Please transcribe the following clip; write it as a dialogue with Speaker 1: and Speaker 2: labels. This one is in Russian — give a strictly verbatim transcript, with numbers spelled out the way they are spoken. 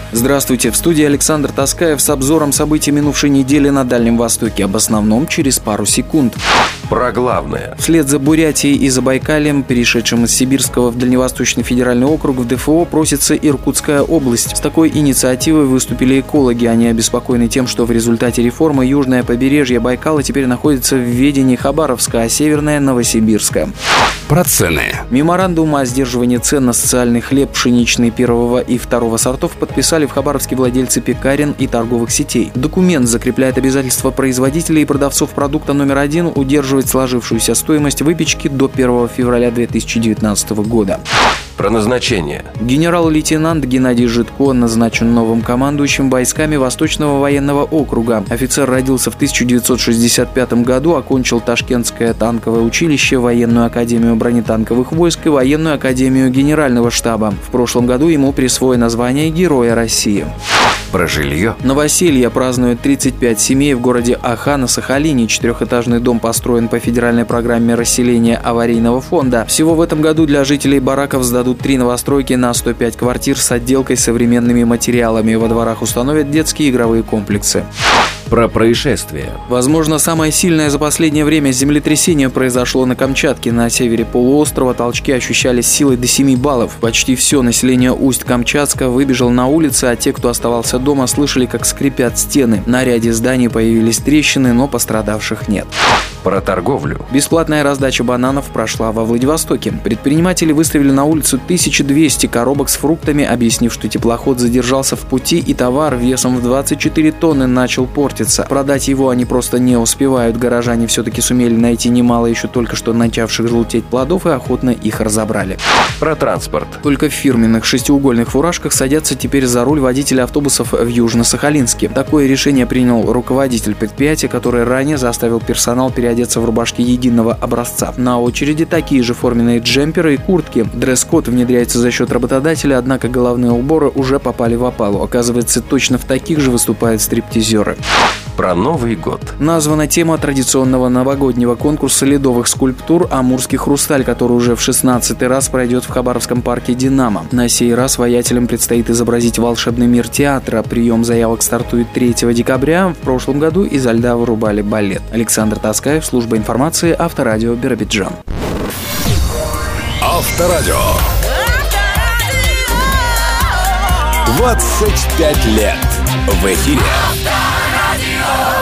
Speaker 1: Здравствуйте, в студии Александр Таскаев с обзором событий минувшей недели на Дальнем Востоке, об основном через пару секунд.
Speaker 2: Про главное.
Speaker 1: Вслед за Бурятией и Забайкальем, перешедшим из Сибирского в Дальневосточный федеральный округ, в ДФО просится Иркутская область. С такой инициативой выступили экологи. Они обеспокоены тем, что в результате реформы южное побережье Байкала теперь находится в ведении Хабаровска, а северное – Новосибирска.
Speaker 3: Про цены.
Speaker 1: Меморандум о сдерживании цен на социальный хлеб пшеничный первого и второго сортов подписали в Хабаровске владельцы пекарен и торговых сетей. Документ закрепляет обязательство производителей и продавцов продукта номер один удерживать сложившуюся стоимость выпечки до первого февраля две тысячи девятнадцатого года.
Speaker 2: Про назначение.
Speaker 1: Генерал-лейтенант Геннадий Житко назначен новым командующим войсками Восточного военного округа. Офицер родился в тысяча девятьсот шестьдесят пятом году, окончил Ташкентское танковое училище, Военную академию бронетанковых войск и Военную академию генерального штаба. В прошлом году ему присвоено звание Героя России.
Speaker 2: Про жилье.
Speaker 1: Новоселье празднуют тридцать пять семей в городе Аха на Сахалине. Четырехэтажный дом построен по федеральной программе расселения аварийного фонда. Всего в этом году для жителей бараков сдадут три новостройки на сто пять квартир с отделкой современными материалами. Во дворах установят детские игровые комплексы.
Speaker 2: Про происшествия.
Speaker 1: Возможно, самое сильное за последнее время землетрясение произошло на Камчатке. На севере полуострова толчки ощущались силой до семи баллов. Почти все население Усть-Камчатска выбежало на улицы, а те, кто оставался дома, слышали, как скрипят стены. На ряде зданий появились трещины, но пострадавших нет.
Speaker 2: Про торговлю.
Speaker 1: Бесплатная раздача бананов прошла во Владивостоке. Предприниматели выставили на улицу тысячу двести коробок с фруктами, объяснив, что теплоход задержался в пути и товар весом в двадцать четыре тонны начал портиться. Продать его они просто не успевают. Горожане все-таки сумели найти немало еще только что начавших желтеть плодов и охотно их разобрали.
Speaker 2: Про транспорт.
Speaker 1: Только в фирменных шестиугольных фуражках садятся теперь за руль водители автобусов в Южно-Сахалинске. Такое решение принял руководитель предприятия, который ранее заставил персонал переодеться в рубашки единого образца. На очереди такие же форменные джемперы и куртки. Дресс-код внедряется за счет работодателя, однако головные уборы уже попали в опалу. Оказывается, точно в таких же выступают стриптизеры.
Speaker 2: Про Новый год.
Speaker 1: Названа тема традиционного новогоднего конкурса ледовых скульптур «Амурский хрусталь», который уже в шестнадцатый раз пройдет в Хабаровском парке «Динамо». На сей раз воятелям предстоит изобразить волшебный мир театра. Прием заявок стартует третьего декабря. В прошлом году изо льда вырубали балет. Александр Таскаев, служба информации, Авторадио, Биробиджан.
Speaker 3: Авторадио. двадцать пять лет в эфире.